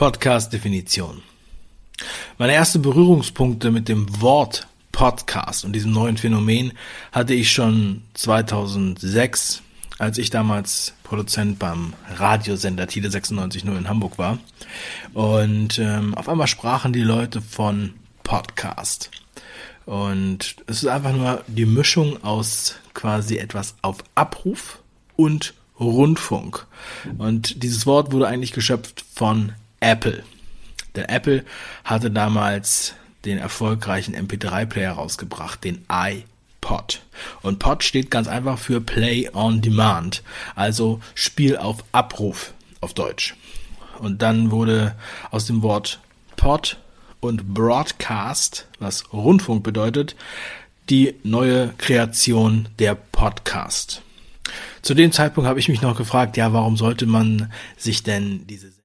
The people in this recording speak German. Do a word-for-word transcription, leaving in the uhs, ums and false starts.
Podcast-Definition. Meine ersten Berührungspunkte mit dem Wort Podcast und diesem neuen Phänomen hatte ich schon zweitausendsechs, als ich damals Produzent beim Radiosender Tide sechsundneunzig Komma null in Hamburg war. Und ähm, auf einmal sprachen die Leute von Podcast. Und es ist einfach nur die Mischung aus quasi etwas auf Abruf und Rundfunk. Und dieses Wort wurde eigentlich geschöpft von Apple. Denn Apple hatte damals den erfolgreichen M P drei Player rausgebracht, den iPod. Und Pod steht ganz einfach für Play on Demand, also Spiel auf Abruf auf Deutsch. Und dann wurde aus dem Wort Pod und Broadcast, was Rundfunk bedeutet, die neue Kreation der Podcast. Zu dem Zeitpunkt habe ich mich noch gefragt, ja, warum sollte man sich denn diese